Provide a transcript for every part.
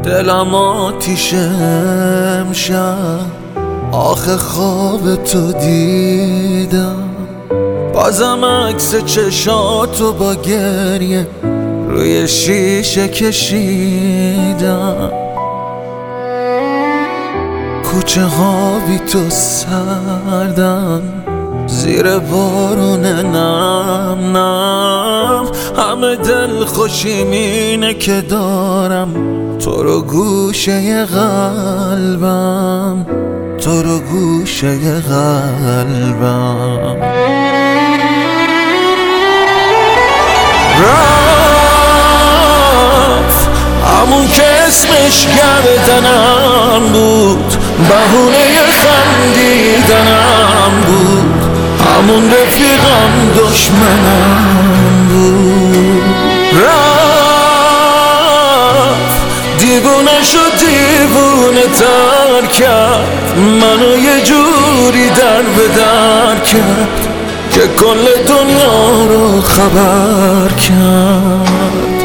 دلم آتیشه امشب، آخه خواب تو دیدم. بازم عکس چشاتو با گریه روی شیشه کشیدم. کوچه ها بی تو سردن، زیر بارون نم نم. همه دل خوشیم اینه که دارم تو رو گوشه قلبم، تو رو گوشه قلبم. رفت همون که اسمش گردنم بود، بهونه خندیدنم بود. همون رفیقم دشمنم بود. رفت دیوونه شد، دیوونه تر کرد منو، یه جوری در به در کرد که کل دنیا رو خبر کرد.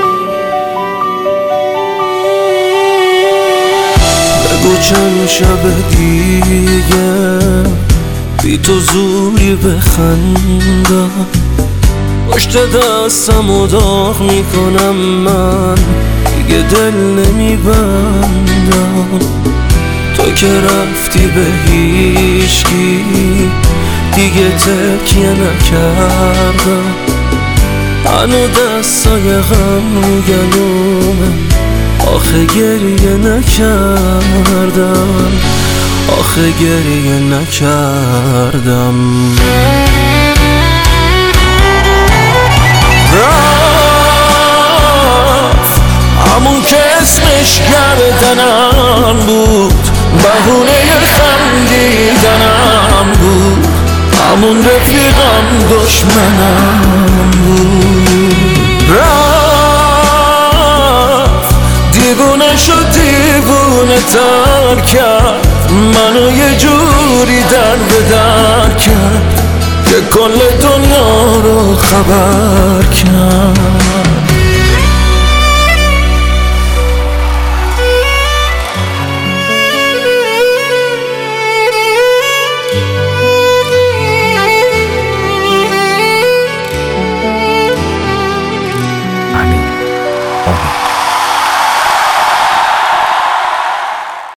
بگو چند شب دیگه بی تو زوری بخندم، پشت دستم داغ میکنم من، دیگه دل نمیبندم. تو که رفتی به هیچکی دیگه تکیه نکردم، هنو دستای غم رو گلومه، آخه گریه نکردم، آخه گریه نکردم. رفت همون که اسمش گردنم بود، بهونه خندیدنم بود. همون رفیقم دشمنم بود. رفت دیوونه شد، دیوونه تر کرد منو، یه جوری در به در کرد که کل دنیا رو خبر کرد.